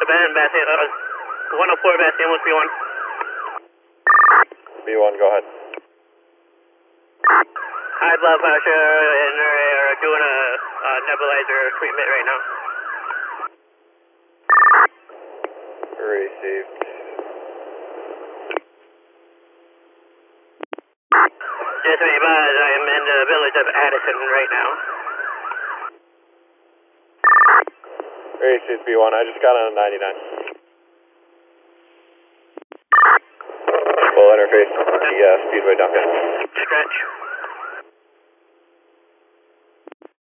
Abandoned Bastion, 104 Bastion, what's B1? B1, go ahead. High blood pressure and they're doing a nebulizer treatment right now. Received. Just to be advised, I am in the village of Addison right now. Received B1, I just got on a 99. Full interface, the Speedway Duncan. Stretch.